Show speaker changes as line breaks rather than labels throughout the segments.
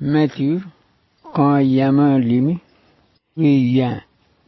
Matthew, quand yama limi, yan,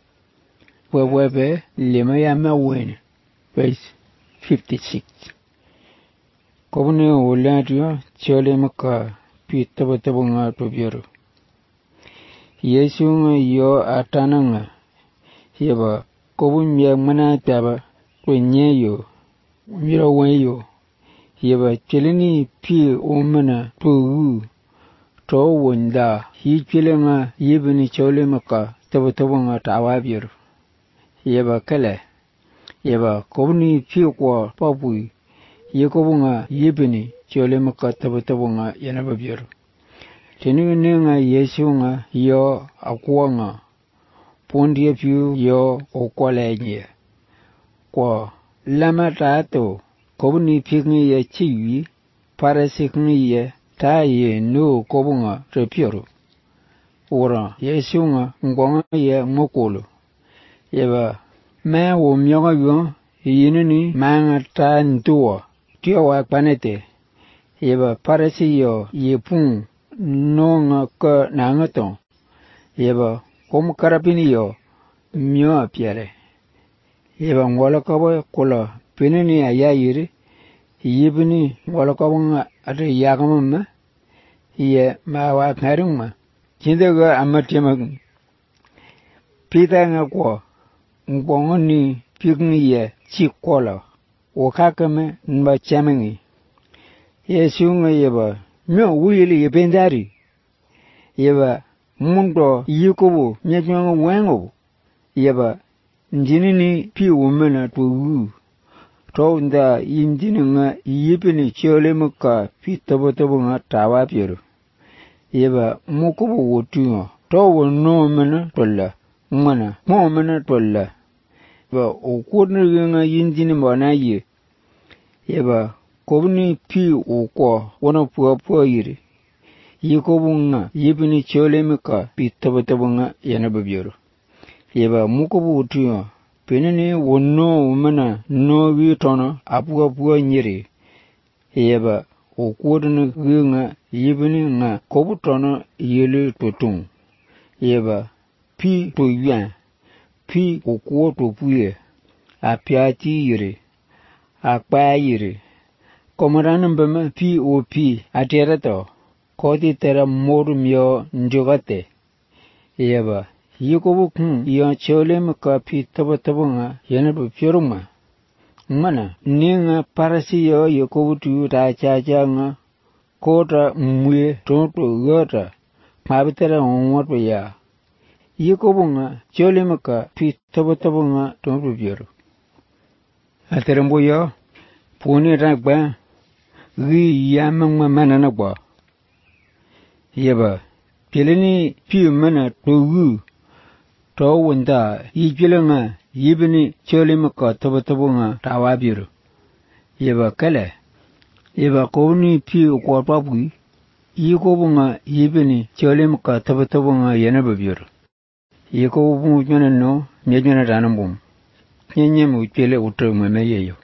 webe lima yama wen, verse 56. Kobune ulatio, chole maka, pitabatabunga tobiero. Yesu nga yo atananga, yaba, kobun ya mana taba, kwenye yo, mira wenyo, yaba chelini pi umana togu, to wunda, hi chelenga yibini chole maka, tabatabunga tawabiero. Yaba kale, yaba kobuni pi kwa papui, yekobunga yibini chole maka tabatabunga yanababiero. Teninga Yesu nga yo akwa nga, pondia piu yo okwale nye. Kwa lama tato, kobuni pingi ya chiwi, parasikni ya ta ye no kobunga repioro. Ora Yesu nga ngwanga ya mokolo. Yaba ma wo myoga yo yinini manga ta ntuwa. Tiyo wa panete. Yaba parasi yo yepung no nga ka nangaton. Yaba komu karapini yo myo apiare. Yaba ngwala kaba kola pinini ayayiri. Yibini ngwala kaba nga ati yagamama. Ye mawa karingma. Chindaga amatiyama. Pita nga kwa ngwongo ni pikingi ye chikola. Wakakame nba chamingi. Yesu nga yaba myo wuyili yependari. Yaba mundo yikobo nyachonga wengo. Yaba njinini pi umena tuwu. Tawunda yinjini nga yipini chole muka pi tabo nga tawa piero. Yaba mukubu wotu tawa no mena tola. Mana mo mena tola. Yaba okudni nga yinjini mbana ye. Yaba kobuni pi ukwa wana puwa yiri. Yikobu nga yipini chole muka pi tabo nga yanababiero. Yaba mukubu wotu penene wono umana no witono apuwa nyiri. Yaba okudni nga yibini nga kobutono yele totung. Yaba pi to yuan, pi okuo to puye, apiati yiri, akpa yiri. Komarana mbama pi o pi aterato, kodi tera moru myo njogate. Yaba yikobu kung yon chole maka pi tabo nga yanabu pioruma. Mana ninga parasi yo yikobu tu ta cha nga kota mwe tonto gota mabitera onwato ya. Yikobu nga chole maka pi tabo nga tonto pioro. Aterambo yo puni rakba gi yamang mana nakba. Yaba pilini pi mana togu to wunda yipilanga yibini chole maka tabo nga tawabiru. Yaba kale. Yaba kowni pi kwa papui. Yikobu nga yibini chole maka tabo nga yanababiru. Yikobu mujana no nyajana ranambum. Nyanyam uchele utra mweme yeyo.